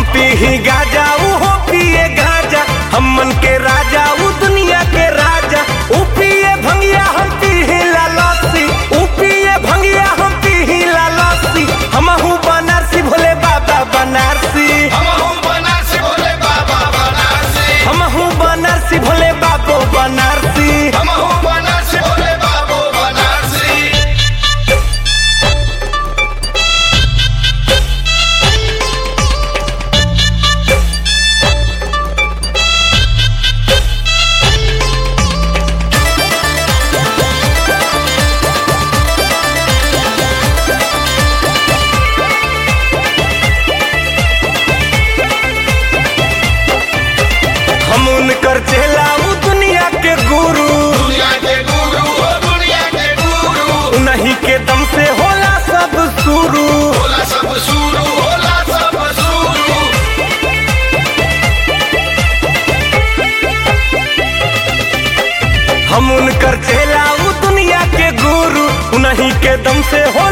पीही गाजा हो पिए गाजा, हम मन के राजा ऊ दुनिया के राजा। ऊ पिए भंगिया हम पीही लालसी, ऊ पिए भंगिया हम पीही लालसी। हमहू बनारसी भोले बाबा बनारसी, हमहू बनारसी भोले बाबा बनारसी, हमहू बनारसी भोले बाबो बनारसी। हमहू बनारसी भोले बाबा बनारसी। हम उनकर चेला ऊ दुनिया के गुरु, दुनिया के गुरु हो दुनिया के गुरु, उन्हीं के दम से होला सब शुरू। होला सब शुरू, होला सब शुरू। हम उनकर चेला ऊ दुनिया के गुरु, उन्हीं के दम से हो